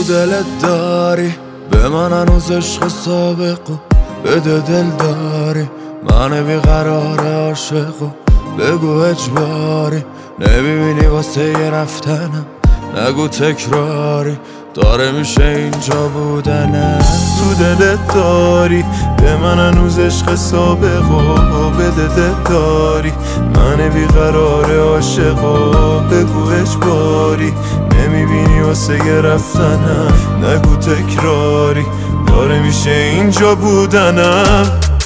دلت داری به من هنوز عشق سابقو بده دل داری من بیقرار عاشقو بگو اجباری نمیبینی واسه یه رفتنم نگو تکراری داره میشه اینجا بودنه تو دلت داری به من هنوز عشق سابقو بده دل داری من بیقرار عاشقو بگو اجباری نمیبینی واسه یه رفتنم نگو تکراری داره میشه اینجا بودنم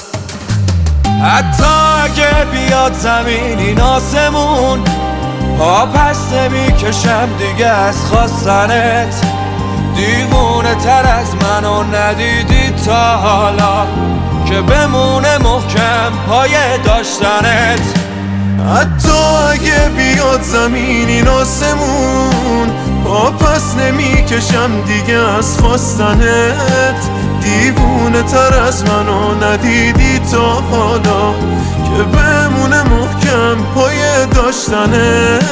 حتی اگه بیاد زمین این آسمون پا پس نمیکشم دیگه از خواستنت دیوونه تر از منو ندیدی تا حالا که بمونه محکم پای داشتنت حتی اگه بیاد زمین این آسمون پا پس نمیکشم دیگه از خواستنت دیوونه تر از منو ندیدی تا حالا که بمونه محکم پای داشتنت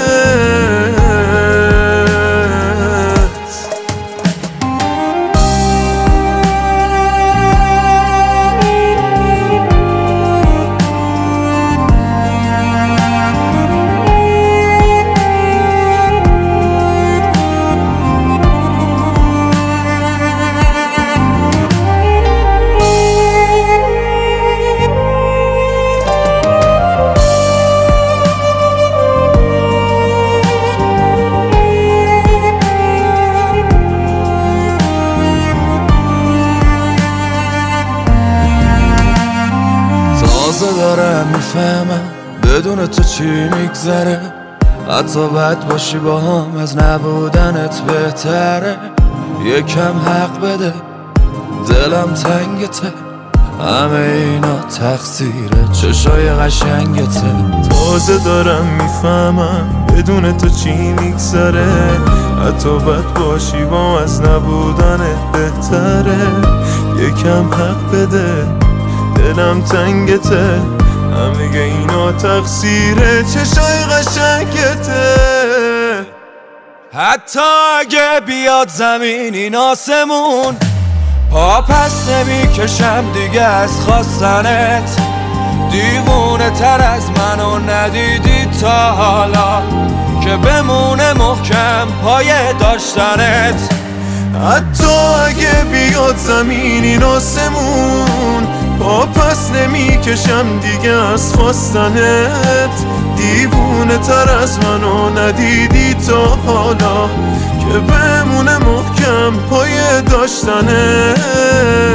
تازه دارم میفهمم بدون تو چی میگذره حتی بد باشی با هم از نبودنت بهتره یکم حق بده دلم تنگته همه اینا تقصیره چشای قشنگته تازه دارم میفهمم بدون تو چی میگذره حتی بد باشی با از نبودنت بهتره یکم حق بده دلم تنگته همه اینا تقصیره چشای قشنگته حتی اگه بیاد زمین این آسمون پا پس نمیکشم دیگه از خواستنت دیوونه تر از منو ندیدی تا حالا که بمونه محکم پای داشتنت حتی اگه بیاد زمین این آسمون پا پس نمیکشم دیگه از خواستنت دیوونه تر از منو ندیدی تا حالا که بمونه محکم پای داشتنت